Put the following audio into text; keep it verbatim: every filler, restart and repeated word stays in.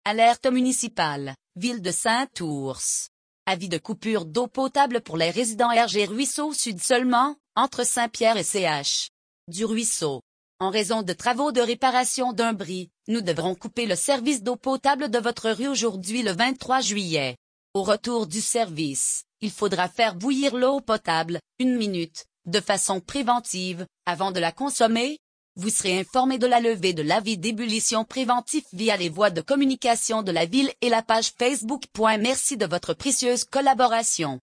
Alerte municipale, ville de Saint-Ours. Avis de coupure d'eau potable pour les résidents R G Ruisseau Sud seulement, entre Saint-Pierre et C H du Ruisseau. En raison de travaux de réparation d'un bris, nous devrons couper le service d'eau potable de votre rue aujourd'hui le vingt-trois juillet. Au retour du service, il faudra faire bouillir l'eau potable, une minute, de façon préventive, avant de la consommer. Vous serez informé de la levée de l'avis d'ébullition préventif via les voies de communication de la ville et la page Facebook. Merci de votre précieuse collaboration.